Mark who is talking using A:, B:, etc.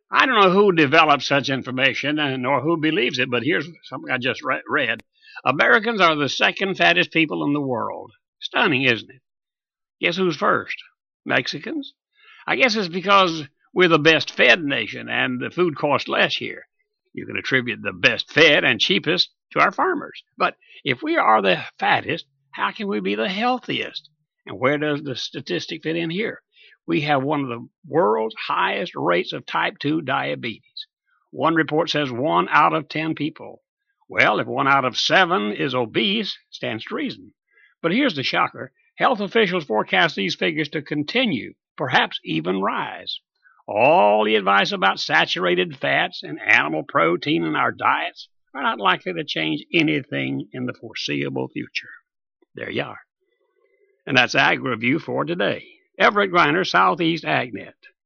A: I don't know who developed such information nor who believes it, but here's something I just read. Americans are the second fattest people in the world. Stunning, isn't it? Guess who's first? Mexicans? I guess it's because we're the best fed nation and the food costs less here. You can attribute the best fed and cheapest to our farmers. But if we are the fattest, how can we be the healthiest? And where does the statistic fit in here? We have one of the world's highest rates of type 2 diabetes. One report says 1 out of 10 people. Well, if 1 out of 7 is obese, stands to reason. But here's the shocker. Health officials forecast these figures to continue, perhaps even rise. All the advice about saturated fats and animal protein in our diets are not likely to change anything in the foreseeable future. There you are. And that's Ag Review for today. Everett Griner, Southeast AgNet.